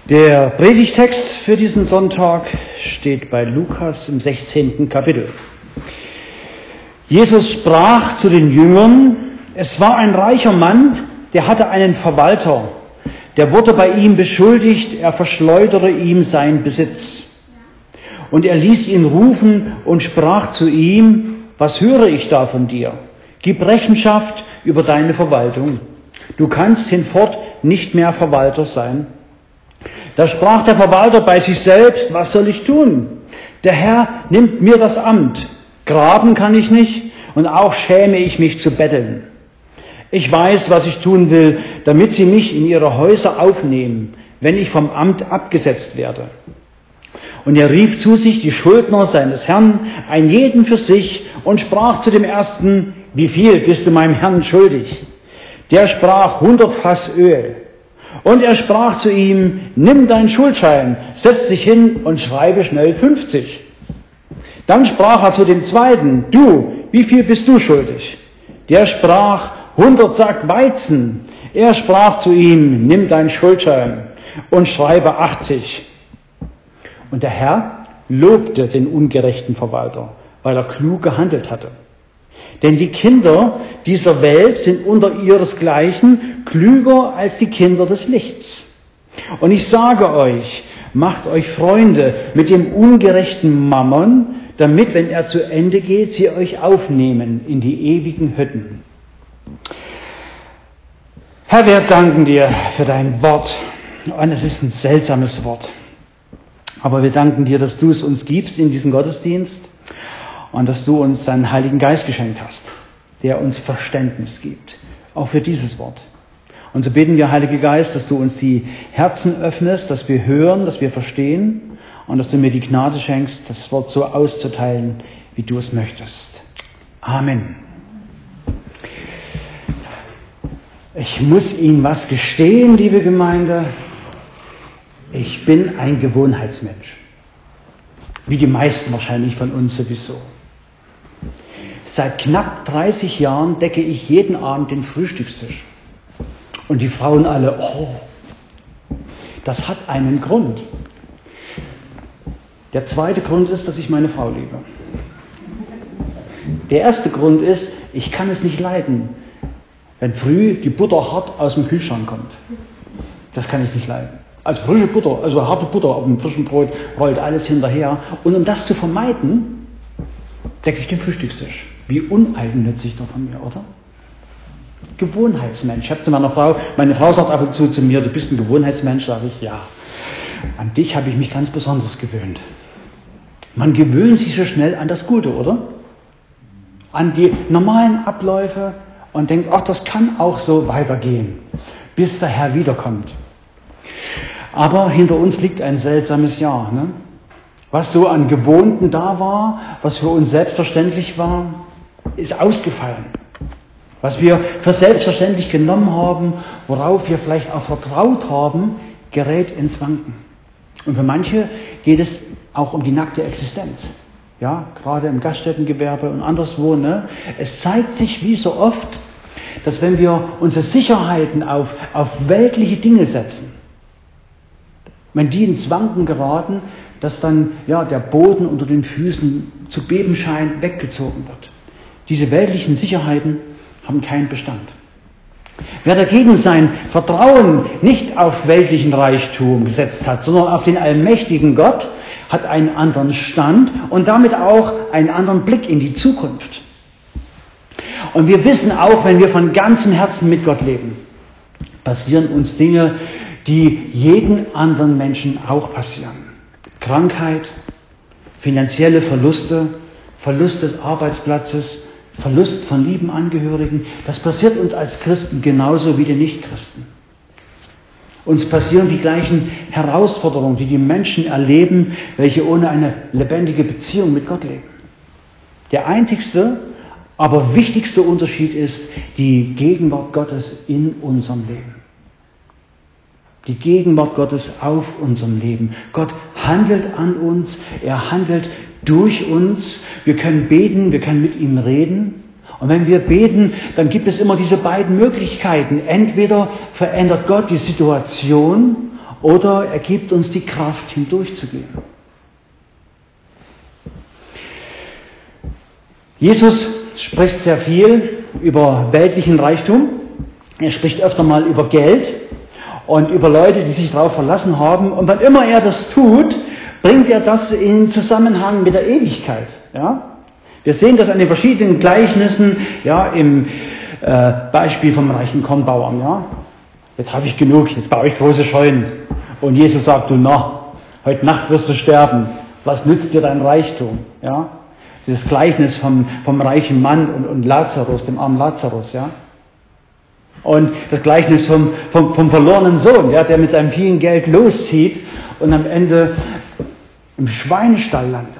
Der Predigtext für diesen Sonntag steht bei Lukas im 16. Kapitel. Jesus sprach zu den Jüngern: Es war ein reicher Mann, der hatte einen Verwalter. Der wurde bei ihm beschuldigt, er verschleudere ihm seinen Besitz. Und er ließ ihn rufen und sprach zu ihm: Was höre ich da von dir? Gib Rechenschaft über deine Verwaltung. Du kannst hinfort nicht mehr Verwalter sein. Da sprach der Verwalter bei sich selbst: Was soll ich tun? Der Herr nimmt mir das Amt. Graben kann ich nicht und auch schäme ich mich zu betteln. Ich weiß, was ich tun will, damit sie mich in ihre Häuser aufnehmen, wenn ich vom Amt abgesetzt werde. Und er rief zu sich die Schuldner seines Herrn, ein jeden für sich, und sprach zu dem ersten: Wie viel bist du meinem Herrn schuldig? Der sprach: 100 Fass Öl. Und er sprach zu ihm: Nimm deinen Schuldschein, setz dich hin und schreibe schnell 50. Dann sprach er zu dem zweiten: Du, wie viel bist du schuldig? Der sprach: 100 Sack Weizen. Er sprach zu ihm: Nimm deinen Schuldschein und schreibe 80. Und der Herr lobte den ungerechten Verwalter, weil er klug gehandelt hatte. Denn die Kinder dieser Welt sind unter ihresgleichen klüger als die Kinder des Lichts. Und ich sage euch, macht euch Freunde mit dem ungerechten Mammon, damit, wenn er zu Ende geht, sie euch aufnehmen in die ewigen Hütten. Herr, wir danken dir für dein Wort. Und es ist ein seltsames Wort. Aber wir danken dir, dass du es uns gibst in diesem Gottesdienst und dass du uns deinen Heiligen Geist geschenkt hast, der uns Verständnis gibt, auch für dieses Wort. Und so beten wir, Heiliger Geist, dass du uns die Herzen öffnest, dass wir hören, dass wir verstehen und dass du mir die Gnade schenkst, das Wort so auszuteilen, wie du es möchtest. Amen. Ich muss Ihnen was gestehen, liebe Gemeinde. Ich bin ein Gewohnheitsmensch. Wie die meisten wahrscheinlich von uns sowieso. Seit knapp 30 Jahren decke ich jeden Abend den Frühstückstisch. Und die Frauen alle: Oh, das hat einen Grund. Der zweite Grund ist, dass ich meine Frau liebe. Der erste Grund ist, ich kann es nicht leiden, wenn früh die Butter hart aus dem Kühlschrank kommt. Das kann ich nicht leiden. Also frische Butter, also harte Butter auf dem frischen Brot, rollt alles hinterher. Und um das zu vermeiden, decke ich den Frühstückstisch. Wie uneigennützig doch von mir, oder? Gewohnheitsmensch. Ich habe zu meiner Frau, meine Frau sagt ab und zu mir: Du bist ein Gewohnheitsmensch. Sage ich: Ja. An dich habe ich mich ganz besonders gewöhnt. Man gewöhnt sich so schnell an das Gute, oder? An die normalen Abläufe und denkt: Ach, das kann auch so weitergehen, bis der Herr wiederkommt. Aber hinter uns liegt ein seltsames Jahr. Ne? Was so an Gewohnten da war, was für uns selbstverständlich war, ist ausgefallen. Was wir für selbstverständlich genommen haben, worauf wir vielleicht auch vertraut haben, gerät ins Wanken. Und für manche geht es auch um die nackte Existenz. Ja, gerade im Gaststättengewerbe und anderswo. Ne? Es zeigt sich wie so oft, dass wenn wir unsere Sicherheiten auf weltliche Dinge setzen, wenn die ins Wanken geraten, dass dann der Boden unter den Füßen zu beben scheint, weggezogen wird. Diese weltlichen Sicherheiten haben keinen Bestand. Wer dagegen sein Vertrauen nicht auf weltlichen Reichtum gesetzt hat, sondern auf den allmächtigen Gott, hat einen anderen Stand und damit auch einen anderen Blick in die Zukunft. Und wir wissen auch, wenn wir von ganzem Herzen mit Gott leben, passieren uns Dinge, die jeden anderen Menschen auch passieren. Krankheit, finanzielle Verluste, Verlust des Arbeitsplatzes, Verlust von lieben Angehörigen. Das passiert uns als Christen genauso wie den Nichtchristen. Uns passieren die gleichen Herausforderungen, die die Menschen erleben, welche ohne eine lebendige Beziehung mit Gott leben. Der einzigste, aber wichtigste Unterschied ist die Gegenwart Gottes in unserem Leben. Die Gegenwart Gottes auf unserem Leben. Gott handelt an uns, er handelt durch uns. Wir können beten, wir können mit ihm reden. Und wenn wir beten, dann gibt es immer diese beiden Möglichkeiten. Entweder verändert Gott die Situation oder er gibt uns die Kraft, hindurchzugehen. Jesus spricht sehr viel über weltlichen Reichtum. Er spricht öfter mal über Geld und über Leute, die sich darauf verlassen haben. Und wann immer er das tut, bringt er das in Zusammenhang mit der Ewigkeit. Ja? Wir sehen das an den verschiedenen Gleichnissen, ja, im Beispiel vom reichen Kornbauern. Ja? Jetzt habe ich genug, jetzt baue ich große Scheunen. Und Jesus sagt, du heute Nacht wirst du sterben. Was nützt dir dein Reichtum? Ja? Das Gleichnis vom reichen Mann und Lazarus, dem armen Lazarus. Ja? Und das Gleichnis vom verlorenen Sohn, ja, der mit seinem vielen Geld loszieht und am Ende im Schweinestall landet.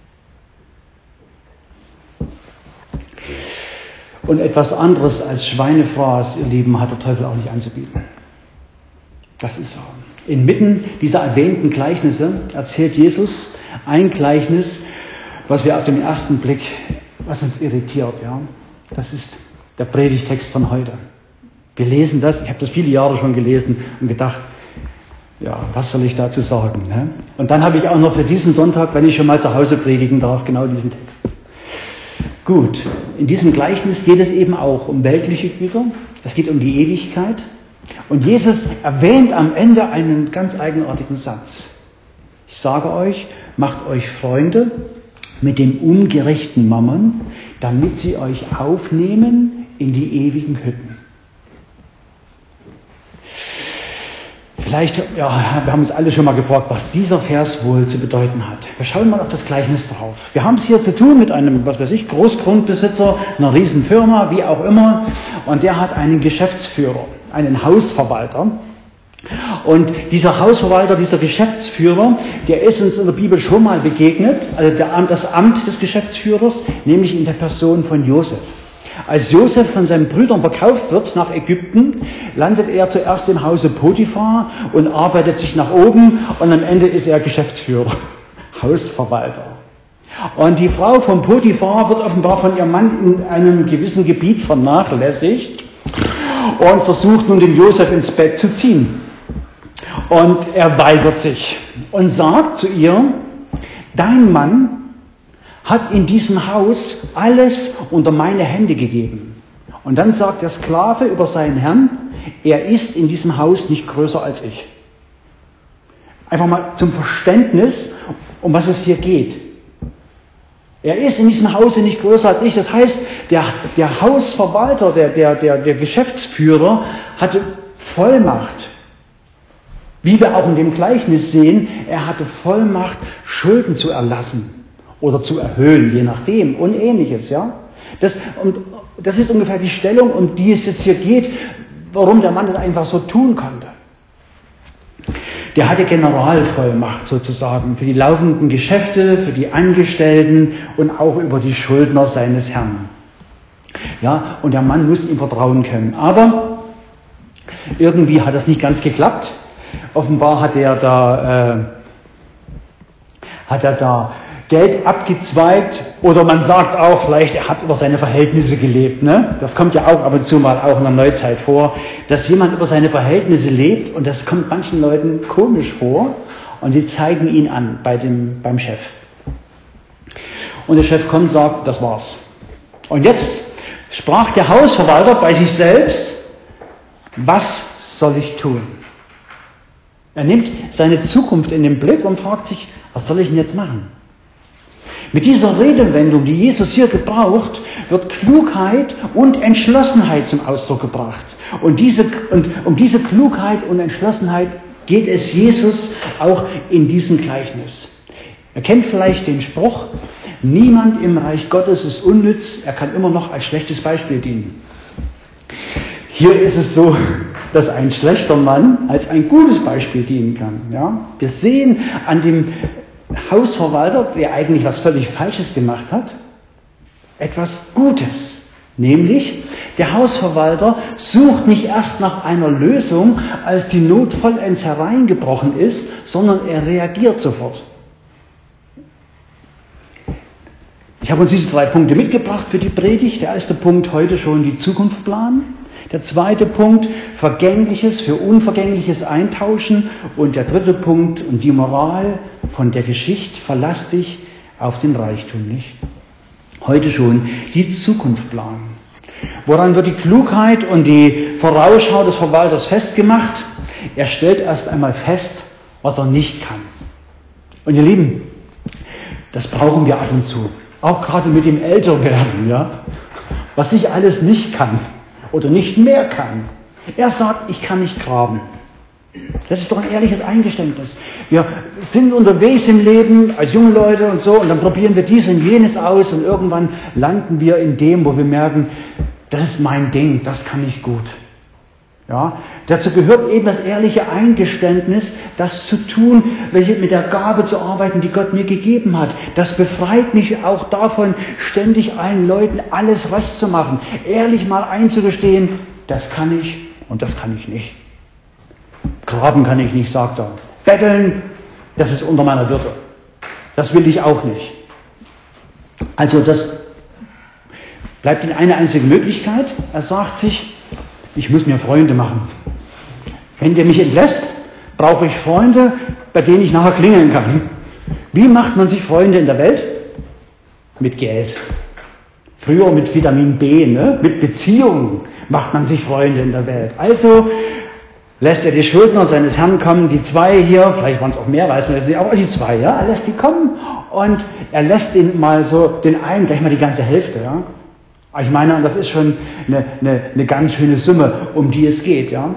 Und etwas anderes als Schweinefraß, ihr Lieben, hat der Teufel auch nicht anzubieten. Das ist so. Inmitten dieser erwähnten Gleichnisse erzählt Jesus ein Gleichnis, was wir auf den ersten Blick, was uns irritiert. Ja? Das ist der Predigtext von heute. Wir lesen das, ich habe das viele Jahre schon gelesen und gedacht, ja, was soll ich dazu sagen? Ne? Und dann habe ich auch noch für diesen Sonntag, wenn ich schon mal zu Hause predigen darf, genau diesen Text. Gut, in diesem Gleichnis geht es eben auch um weltliche Güter, es geht um die Ewigkeit. Und Jesus erwähnt am Ende einen ganz eigenartigen Satz. Ich sage euch, macht euch Freunde mit dem ungerechten Mammon, damit sie euch aufnehmen in die ewigen Hütten. Vielleicht, ja, wir haben uns alle schon mal gefragt, was dieser Vers wohl zu bedeuten hat. Wir schauen mal auf das Gleichnis drauf. Wir haben es hier zu tun mit einem, was weiß ich, Großgrundbesitzer, einer riesen Firma, wie auch immer. Und der hat einen Geschäftsführer, einen Hausverwalter. Und dieser Hausverwalter, dieser Geschäftsführer, der ist uns in der Bibel schon mal begegnet, also das Amt des Geschäftsführers, nämlich in der Person von Josef. Als Josef von seinen Brüdern verkauft wird nach Ägypten, landet er zuerst im Hause Potiphar und arbeitet sich nach oben und am Ende ist er Geschäftsführer, Hausverwalter. Und die Frau von Potiphar wird offenbar von ihrem Mann in einem gewissen Gebiet vernachlässigt und versucht nun den Josef ins Bett zu ziehen. Und er weigert sich und sagt zu ihr, dein Mann hat in diesem Haus alles unter meine Hände gegeben. Und dann sagt der Sklave über seinen Herrn, er ist in diesem Haus nicht größer als ich. Einfach mal zum Verständnis, um was es hier geht. Er ist in diesem Hause nicht größer als ich. Das heißt, der Hausverwalter, der Geschäftsführer hatte Vollmacht. Wie wir auch in dem Gleichnis sehen, er hatte Vollmacht, Schulden zu erlassen. Oder zu erhöhen, je nachdem, und ähnliches, ja. Das ist ungefähr die Stellung, um die es jetzt hier geht, warum der Mann das einfach so tun konnte. Der hatte Generalvollmacht sozusagen für die laufenden Geschäfte, für die Angestellten und auch über die Schuldner seines Herrn. Ja, und der Mann muss ihm vertrauen können. Aber irgendwie hat das nicht ganz geklappt. Offenbar hat er da Geld abgezweigt oder man sagt auch, vielleicht er hat über seine Verhältnisse gelebt. Ne? Das kommt ja auch ab und zu mal auch in der Neuzeit vor, dass jemand über seine Verhältnisse lebt und das kommt manchen Leuten komisch vor und sie zeigen ihn an beim Chef. Und der Chef kommt und sagt, das war's. Und jetzt sprach der Hausverwalter bei sich selbst, was soll ich tun? Er nimmt seine Zukunft in den Blick und fragt sich, was soll ich denn jetzt machen? Mit dieser Redewendung, die Jesus hier gebraucht, wird Klugheit und Entschlossenheit zum Ausdruck gebracht. Und um diese Klugheit und Entschlossenheit geht es Jesus auch in diesem Gleichnis. Ihr kennt vielleicht den Spruch, niemand im Reich Gottes ist unnütz, er kann immer noch als schlechtes Beispiel dienen. Hier ist es so, dass ein schlechter Mann als ein gutes Beispiel dienen kann. Ja? Wir sehen an dem Hausverwalter, der eigentlich was völlig Falsches gemacht hat, etwas Gutes. Nämlich, der Hausverwalter sucht nicht erst nach einer Lösung, als die Not vollends hereingebrochen ist, sondern er reagiert sofort. Ich habe uns diese 3 Punkte mitgebracht für die Predigt. Der erste Punkt heute schon die Zukunft planen. Der zweite Punkt, Vergängliches für Unvergängliches eintauschen. Und der dritte Punkt, und die Moral von der Geschichte, verlass dich auf den Reichtum nicht. Heute schon die Zukunft planen. Woran wird die Klugheit und die Vorausschau des Verwalters festgemacht? Er stellt erst einmal fest, was er nicht kann. Und ihr Lieben, das brauchen wir ab und zu. Auch gerade mit dem Älterwerden, ja. Was ich alles nicht kann oder nicht mehr kann. Er sagt, ich kann nicht graben. Das ist doch ein ehrliches Eingeständnis. Wir sind unterwegs im Leben als junge Leute und so und dann probieren wir dies und jenes aus und irgendwann landen wir in dem, wo wir merken, das ist mein Ding, das kann ich gut. Ja, dazu gehört eben das ehrliche Eingeständnis, das zu tun, mit der Gabe zu arbeiten, die Gott mir gegeben hat. Das befreit mich auch davon, ständig allen Leuten alles recht zu machen. Ehrlich mal einzugestehen, das kann ich und das kann ich nicht. Graben kann ich nicht, sagt er. Betteln, das ist unter meiner Würde. Das will ich auch nicht. Also das bleibt in eine einzige Möglichkeit. Er sagt sich, ich muss mir Freunde machen. Wenn der mich entlässt, brauche ich Freunde, bei denen ich nachher klingeln kann. Wie macht man sich Freunde in der Welt? Mit Geld. Früher mit Vitamin B, ne? Mit Beziehungen macht man sich Freunde in der Welt. Also lässt er die Schuldner seines Herrn kommen, die zwei hier, vielleicht waren es auch mehr, weiß man jetzt nicht, aber die zwei, ja, er lässt die kommen und er lässt ihnen mal so, den einen gleich mal die ganze Hälfte, ja. Ich meine, das ist schon eine ganz schöne Summe, um die es geht, ja.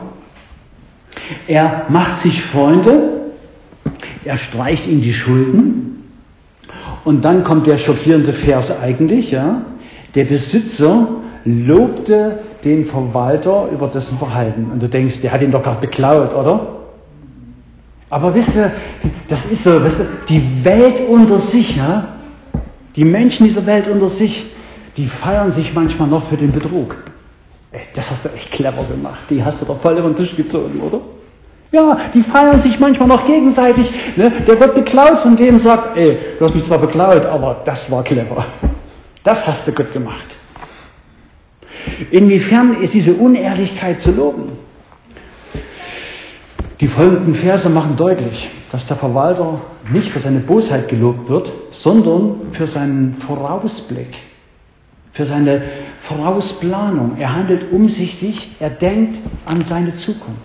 Er macht sich Freunde, er streicht ihnen die Schulden und dann kommt der schockierende Vers eigentlich, ja. Der Besitzer lobte den Verwalter über dessen Verhalten. Und du denkst, der hat ihn doch gerade beklaut, oder? Aber wisst ihr, das ist so, wisst ihr, die Welt unter sich, ja, die Menschen dieser Welt unter sich, die feiern sich manchmal noch für den Betrug. Das hast du echt clever gemacht, die hast du doch voll über den Tisch gezogen, oder? Ja, die feiern sich manchmal noch gegenseitig. Ne? Der wird beklaut von dem, sagt, du hast mich zwar beklaut, aber das war clever. Das hast du gut gemacht. Inwiefern ist diese Unehrlichkeit zu loben? Die folgenden Verse machen deutlich, dass der Verwalter nicht für seine Bosheit gelobt wird, sondern für seinen Vorausblick, für seine Vorausplanung. Er handelt umsichtig, er denkt an seine Zukunft.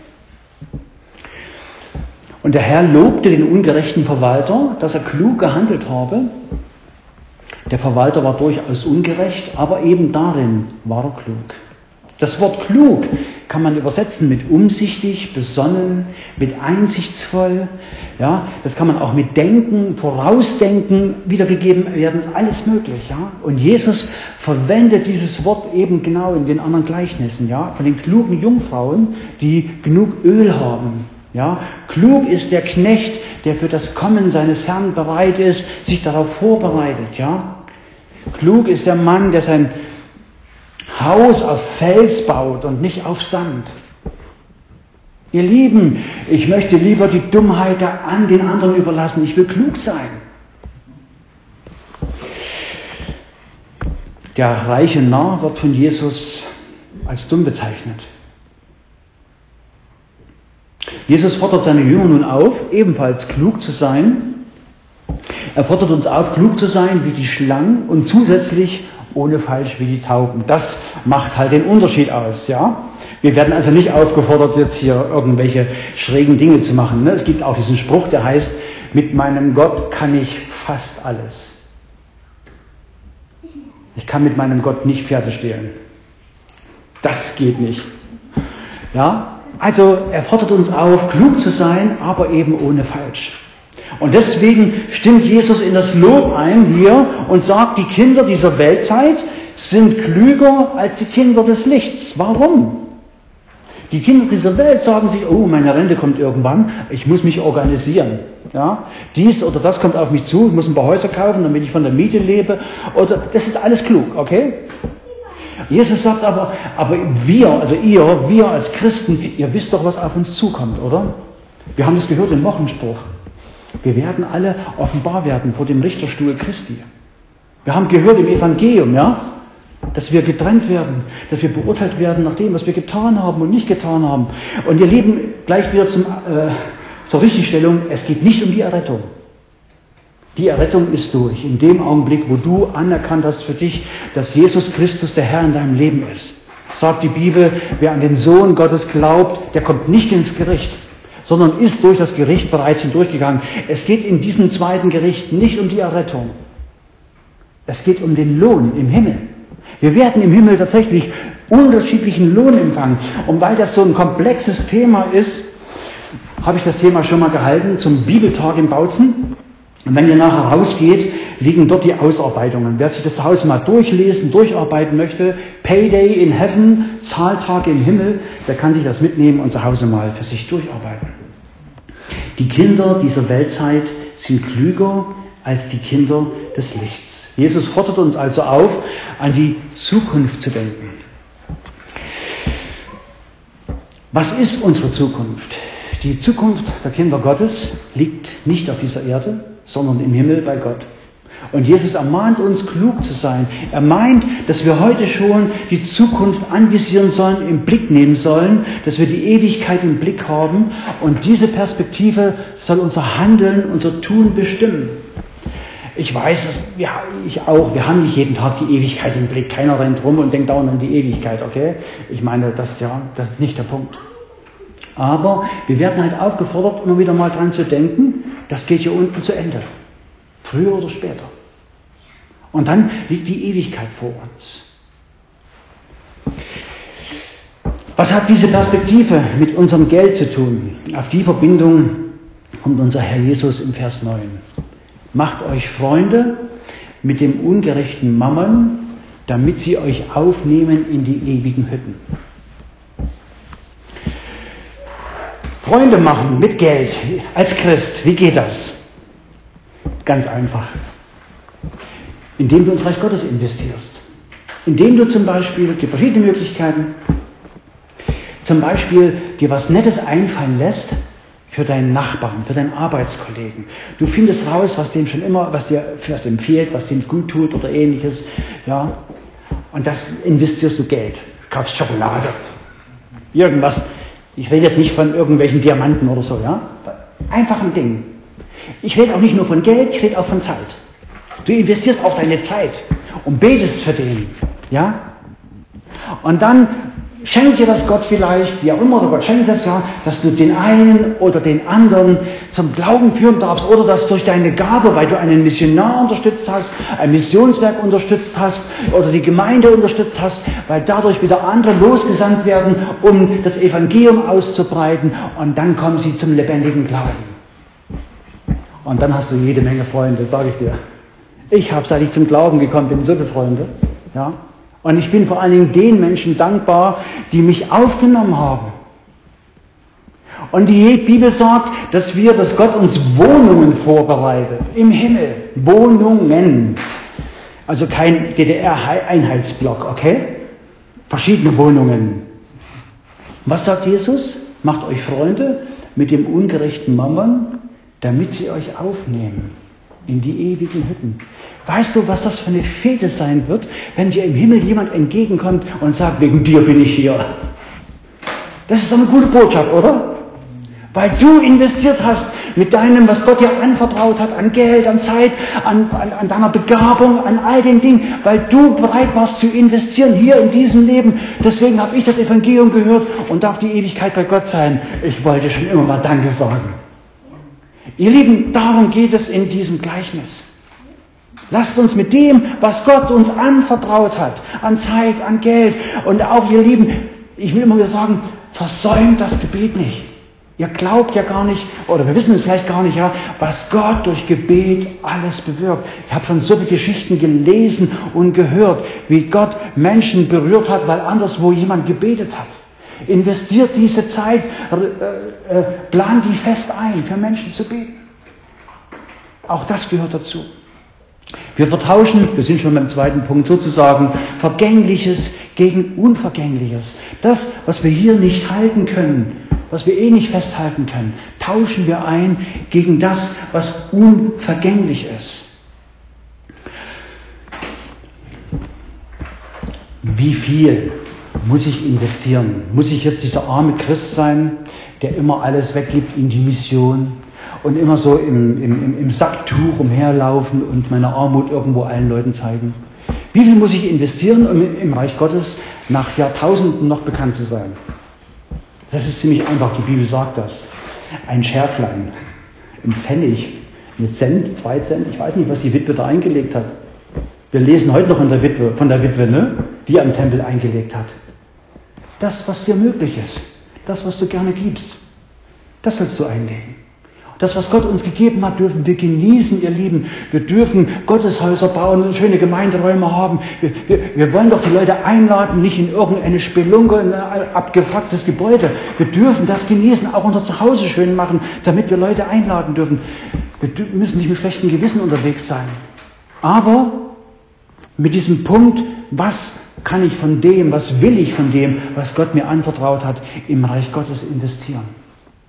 Und der Herr lobte den ungerechten Verwalter, dass er klug gehandelt habe. Der Verwalter war durchaus ungerecht, aber eben darin war er klug. Das Wort klug kann man übersetzen mit umsichtig, besonnen, mit einsichtsvoll. Ja, das kann man auch mit Denken, Vorausdenken wiedergegeben werden, ist alles möglich. Ja? Und Jesus verwendet dieses Wort eben genau in den anderen Gleichnissen, ja? Von den klugen Jungfrauen, die genug Öl haben. Ja? Klug ist der Knecht, der für das Kommen seines Herrn bereit ist, sich darauf vorbereitet. Ja? Klug ist der Mann, der sein Haus auf Fels baut und nicht auf Sand. Ihr Lieben, ich möchte lieber die Dummheit an den anderen überlassen. Ich will klug sein. Der reiche Narr wird von Jesus als dumm bezeichnet. Jesus fordert seine Jünger nun auf, ebenfalls klug zu sein. Er fordert uns auf, klug zu sein wie die Schlangen und zusätzlich ohne falsch wie die Tauben. Das macht halt den Unterschied aus, ja. Wir werden also nicht aufgefordert, jetzt hier irgendwelche schrägen Dinge zu machen. Ne? Es gibt auch diesen Spruch, der heißt, mit meinem Gott kann ich fast alles. Ich kann mit meinem Gott nicht Pferde stehlen. Das geht nicht. Ja, also er fordert uns auf, klug zu sein, aber eben ohne falsch. Und deswegen stimmt Jesus in das Lob ein hier und sagt, die Kinder dieser Weltzeit sind klüger als die Kinder des Lichts. Warum? Die Kinder dieser Welt sagen sich, oh, meine Rente kommt irgendwann, ich muss mich organisieren. Ja? Dies oder das kommt auf mich zu, ich muss ein paar Häuser kaufen, damit ich von der Miete lebe. Oder das ist alles klug, okay? Jesus sagt aber wir als Christen, ihr wisst doch, was auf uns zukommt, oder? Wir haben das gehört im Wochenspruch. Wir werden alle offenbar werden vor dem Richterstuhl Christi. Wir haben gehört im Evangelium, ja? dass wir getrennt werden, dass wir beurteilt werden nach dem, was wir getan haben und nicht getan haben. Und ihr Lieben, gleich wieder zur Richtigstellung, es geht nicht um die Errettung. Die Errettung ist durch, in dem Augenblick, wo du anerkannt hast für dich, dass Jesus Christus der Herr in deinem Leben ist. Sagt die Bibel, wer an den Sohn Gottes glaubt, der kommt nicht ins Gericht, sondern ist durch das Gericht bereits hindurchgegangen. Es geht in diesem zweiten Gericht nicht um die Errettung. Es geht um den Lohn im Himmel. Wir werden im Himmel tatsächlich unterschiedlichen Lohn empfangen. Und weil das so ein komplexes Thema ist, habe ich das Thema schon mal gehalten zum Bibeltag in Bautzen. Und wenn ihr nachher rausgeht, liegen dort die Ausarbeitungen. Wer sich das zu Hause mal durchlesen, durcharbeiten möchte, Payday in Heaven, Zahltag im Himmel, der kann sich das mitnehmen und zu Hause mal für sich durcharbeiten. Die Kinder dieser Weltzeit sind klüger als die Kinder des Lichts. Jesus fordert uns also auf, an die Zukunft zu denken. Was ist unsere Zukunft? Die Zukunft der Kinder Gottes liegt nicht auf dieser Erde, sondern im Himmel bei Gott. Und Jesus ermahnt uns, klug zu sein. Er meint, dass wir heute schon die Zukunft anvisieren sollen, im Blick nehmen sollen, dass wir die Ewigkeit im Blick haben. Und diese Perspektive soll unser Handeln, unser Tun bestimmen. Ich weiß es, ja, ich auch, wir haben nicht jeden Tag die Ewigkeit im Blick. Keiner rennt rum und denkt dauernd an die Ewigkeit, okay? Ich meine, das ist nicht der Punkt. Aber wir werden halt aufgefordert, immer wieder mal dran zu denken, das geht hier unten zu Ende. Früher oder später. Und dann liegt die Ewigkeit vor uns. Was hat diese Perspektive mit unserem Geld zu tun? Auf die Verbindung kommt unser Herr Jesus im Vers 9. Macht euch Freunde mit dem ungerechten Mammon, damit sie euch aufnehmen in die ewigen Hütten. Freunde machen mit Geld als Christ, wie geht das? Ganz einfach. Indem du ins Reich Gottes investierst. Indem du zum Beispiel, es gibt verschiedene Möglichkeiten, zum Beispiel dir was Nettes einfallen lässt für deinen Nachbarn, für deinen Arbeitskollegen. Du findest raus, was dem schon immer, was dir fehlt, was dem gut tut oder ähnliches. Ja? Und das investierst du Geld. Du kaufst Schokolade. Irgendwas. Ich rede jetzt nicht von irgendwelchen Diamanten oder so, ja? Einfach ein Ding. Ich rede auch nicht nur von Geld, ich rede auch von Zeit. Du investierst auch deine Zeit und betest für den, ja? Und dann schenkt dir das Gott vielleicht, wie auch immer, oder Gott schenkt das ja, dass du den einen oder den anderen zum Glauben führen darfst oder dass durch deine Gabe, weil du einen Missionar unterstützt hast, ein Missionswerk unterstützt hast oder die Gemeinde unterstützt hast, weil dadurch wieder andere losgesandt werden, um das Evangelium auszubreiten und dann kommen sie zum lebendigen Glauben. Und dann hast du jede Menge Freunde, sage ich dir. Ich habe, seit ich zum Glauben gekommen bin, so viele Freunde, ja. Und ich bin vor allen Dingen den Menschen dankbar, die mich aufgenommen haben. Und die Bibel sagt, dass Gott uns Wohnungen vorbereitet. Im Himmel. Wohnungen. Also kein DDR-Einheitsblock, okay? Verschiedene Wohnungen. Was sagt Jesus? Macht euch Freunde mit dem ungerechten Mammon, damit sie euch aufnehmen in die ewigen Hütten. Weißt du, was das für eine Fete sein wird, wenn dir im Himmel jemand entgegenkommt und sagt, wegen dir bin ich hier. Das ist doch eine gute Botschaft, oder? Weil du investiert hast mit deinem, was Gott dir anvertraut hat, an Geld, an Zeit, an deiner Begabung, an all den Dingen, weil du bereit warst zu investieren hier in diesem Leben. Deswegen habe ich das Evangelium gehört und darf die Ewigkeit bei Gott sein. Ich wollte schon immer mal Danke sagen. Ihr Lieben, darum geht es in diesem Gleichnis. Lasst uns mit dem, was Gott uns anvertraut hat, an Zeit, an Geld und auch, ihr Lieben, ich will immer wieder sagen, versäumt das Gebet nicht. Ihr glaubt ja gar nicht, oder wir wissen es vielleicht gar nicht, ja, was Gott durch Gebet alles bewirkt. Ich habe schon so viele Geschichten gelesen und gehört, wie Gott Menschen berührt hat, weil anderswo jemand gebetet hat. Investiert diese Zeit, plant die fest ein, für Menschen zu beten. Auch das gehört dazu. Wir vertauschen, wir sind schon beim zweiten Punkt, sozusagen Vergängliches gegen Unvergängliches. Das, was wir hier nicht halten können, was wir nicht festhalten können, tauschen wir ein gegen das, was unvergänglich ist. wie viel muss ich investieren? Muss ich jetzt dieser arme Christ sein, der immer alles weggibt in die Mission und immer so im Sacktuch umherlaufen und meine Armut irgendwo allen Leuten zeigen? Wie viel muss ich investieren, um im Reich Gottes nach Jahrtausenden noch bekannt zu sein? Das ist ziemlich einfach, die Bibel sagt das. Ein Schärflein, ein Pfennig, ein Cent, 2 Cent, ich weiß nicht, was die Witwe da eingelegt hat. Wir lesen heute noch von der Witwe, ne? Die am Tempel eingelegt hat. Das, was dir möglich ist, das, was du gerne gibst, das sollst du einlegen. Das, was Gott uns gegeben hat, dürfen wir genießen, ihr Lieben. Wir dürfen Gotteshäuser bauen und schöne Gemeinderäume haben. Wir wollen doch die Leute einladen, nicht in irgendeine Spelunke, in ein abgefucktes Gebäude. Wir dürfen das genießen, auch unser Zuhause schön machen, damit wir Leute einladen dürfen. Wir müssen nicht mit schlechtem Gewissen unterwegs sein. Aber mit diesem Punkt, was kann ich von dem, was will ich von dem, was Gott mir anvertraut hat, im Reich Gottes investieren?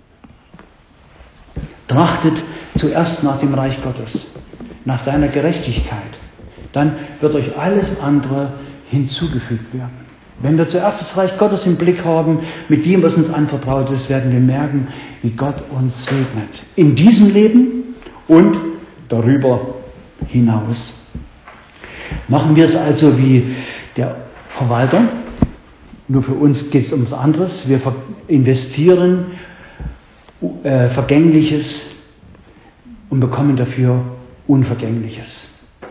Trachtet zuerst nach dem Reich Gottes, nach seiner Gerechtigkeit. Dann wird euch alles andere hinzugefügt werden. Wenn wir zuerst das Reich Gottes im Blick haben, mit dem, was uns anvertraut ist, werden wir merken, wie Gott uns segnet. In diesem Leben und darüber hinaus. Machen wir es also wie der Verwalter. Nur für uns geht es um was anderes. Wir investieren Vergängliches und bekommen dafür Unvergängliches.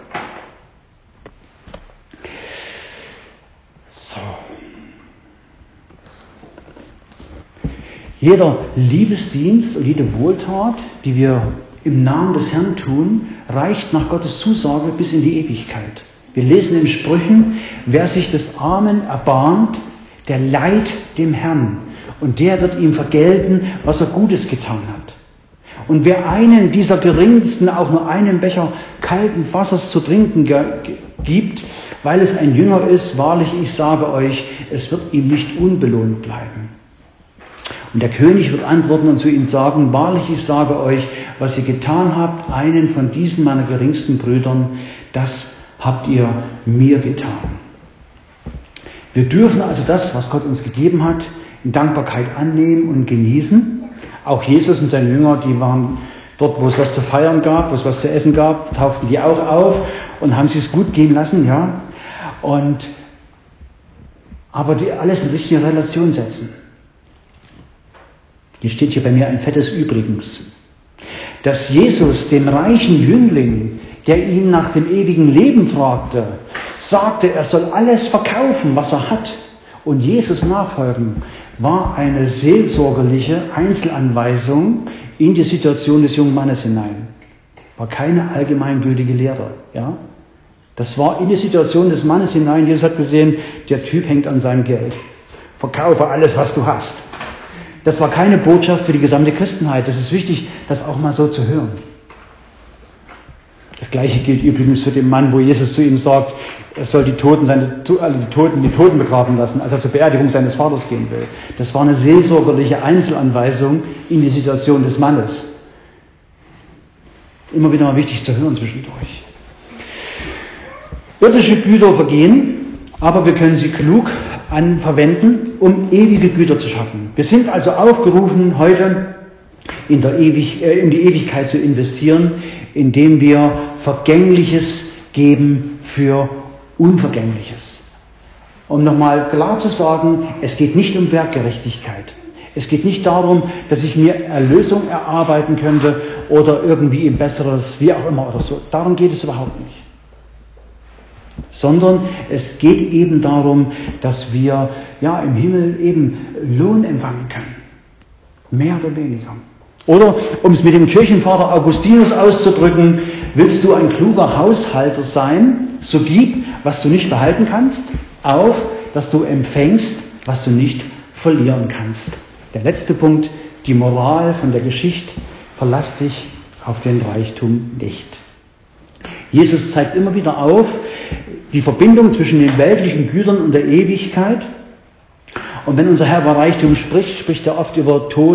So. Jeder Liebesdienst und jede Wohltat, die wir im Namen des Herrn tun, reicht nach Gottes Zusage bis in die Ewigkeit. Wir lesen in Sprüchen, wer sich des Armen erbarmt, der leiht dem Herrn. Und der wird ihm vergelten, was er Gutes getan hat. Und wer einen dieser Geringsten auch nur einen Becher kalten Wassers zu trinken gibt, weil es ein Jünger ist, wahrlich, ich sage euch, es wird ihm nicht unbelohnt bleiben. Und der König wird antworten und zu ihnen sagen, wahrlich, ich sage euch, was ihr getan habt, einen von diesen meiner geringsten Brüdern, das habt ihr mir getan. Wir dürfen also das, was Gott uns gegeben hat, in Dankbarkeit annehmen und genießen. Auch Jesus und seine Jünger, die waren dort, wo es was zu feiern gab, wo es was zu essen gab, tauchten die auch auf und haben sie es gut gehen lassen, ja. Aber die alles in richtige Relation setzen. Hier steht hier bei mir ein fettes Übrigens. Dass Jesus dem reichen Jüngling, der ihn nach dem ewigen Leben fragte, sagte, er soll alles verkaufen, was er hat, und Jesus nachfolgen, war eine seelsorgerliche Einzelanweisung in die Situation des jungen Mannes hinein. War keine allgemeingültige Lehre. Ja? Das war in die Situation des Mannes hinein. Jesus hat gesehen, der Typ hängt an seinem Geld. Verkaufe alles, was du hast. Das war keine Botschaft für die gesamte Christenheit. Das ist wichtig, das auch mal so zu hören. Das Gleiche gilt übrigens für den Mann, wo Jesus zu ihm sagt, er soll die Toten begraben lassen, als er zur Beerdigung seines Vaters gehen will. Das war eine seelsorgerliche Einzelanweisung in die Situation des Mannes. Immer wieder mal wichtig zu hören zwischendurch. Irdische Güter vergehen, aber wir können sie klug verwenden, um ewige Güter zu schaffen. Wir sind also aufgerufen, heute in die Ewigkeit zu investieren, indem wir Vergängliches geben für Unvergängliches. Um nochmal klar zu sagen, es geht nicht um Werkgerechtigkeit. Es geht nicht darum, dass ich mir Erlösung erarbeiten könnte oder irgendwie ein besseres, wie auch immer oder so. Darum geht es überhaupt nicht. Sondern es geht eben darum, dass wir im Himmel eben Lohn empfangen können. Mehr oder weniger. Oder, um es mit dem Kirchenvater Augustinus auszudrücken, willst du ein kluger Haushalter sein, so gib, was du nicht behalten kannst, auf, dass du empfängst, was du nicht verlieren kannst. Der letzte Punkt, die Moral von der Geschichte, verlass dich auf den Reichtum nicht. Jesus zeigt immer wieder auf die Verbindung zwischen den weltlichen Gütern und der Ewigkeit. Und wenn unser Herr über Reichtum spricht, spricht er oft über Tod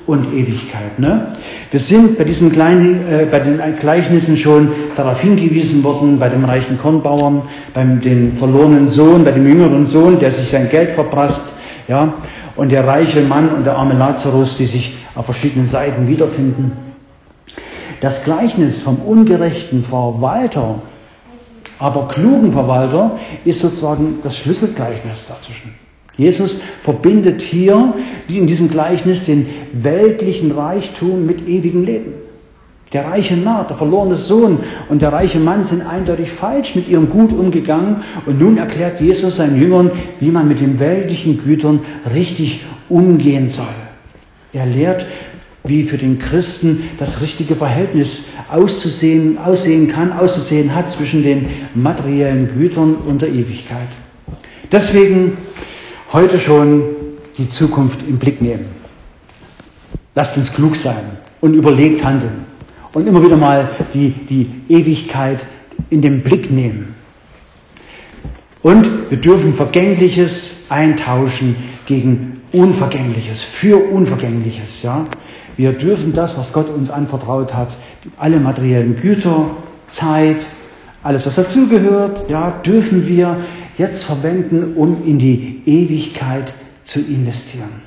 und Ewigkeit. Ne? Wir sind bei diesen bei den Gleichnissen schon darauf hingewiesen worden, bei dem reichen Kornbauern, beim dem verlorenen Sohn, bei dem jüngeren Sohn, der sich sein Geld verprasst, ja, und der reiche Mann und der arme Lazarus, die sich auf verschiedenen Seiten wiederfinden. Das Gleichnis vom ungerechten Verwalter, aber klugen Verwalter, ist sozusagen das Schlüsselgleichnis dazwischen. Jesus verbindet hier in diesem Gleichnis den weltlichen Reichtum mit ewigem Leben. Der reiche Narr, der verlorene Sohn und der reiche Mann sind eindeutig falsch mit ihrem Gut umgegangen und nun erklärt Jesus seinen Jüngern, wie man mit den weltlichen Gütern richtig umgehen soll. Er lehrt, wie für den Christen das richtige Verhältnis auszusehen hat zwischen den materiellen Gütern und der Ewigkeit. Deswegen heute schon die Zukunft im Blick nehmen. Lasst uns klug sein und überlegt handeln und immer wieder mal die Ewigkeit in den Blick nehmen. Und wir dürfen Vergängliches eintauschen gegen Unvergängliches, für Unvergängliches. Ja? Wir dürfen das, was Gott uns anvertraut hat, alle materiellen Güter, Zeit, alles, was dazugehört, ja, dürfen wir jetzt verwenden, um in die Ewigkeit zu investieren.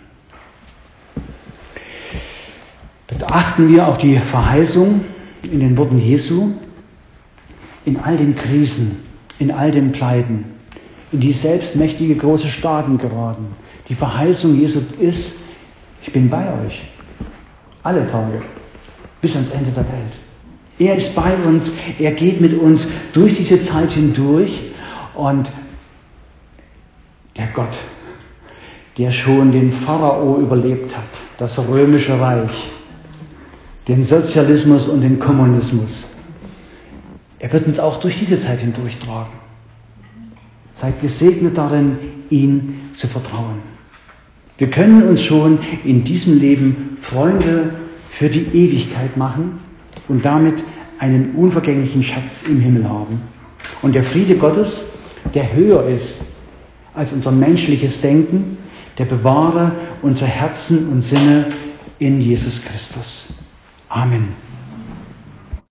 Beachten wir auch die Verheißung in den Worten Jesu, in all den Krisen, in all den Pleiten, in die selbstmächtige große Staaten geraten. Die Verheißung Jesu ist, ich bin bei euch, alle Tage, bis ans Ende der Welt. Er ist bei uns, er geht mit uns durch diese Zeit hindurch und der Gott, der schon den Pharao überlebt hat, das römische Reich, den Sozialismus und den Kommunismus, er wird uns auch durch diese Zeit hindurch tragen. Seid gesegnet darin, ihm zu vertrauen. Wir können uns schon in diesem Leben Freunde für die Ewigkeit machen und damit einen unvergänglichen Schatz im Himmel haben. Und der Friede Gottes, der höher ist als unser menschliches Denken, der bewahre unser Herzen und Sinne in Jesus Christus. Amen.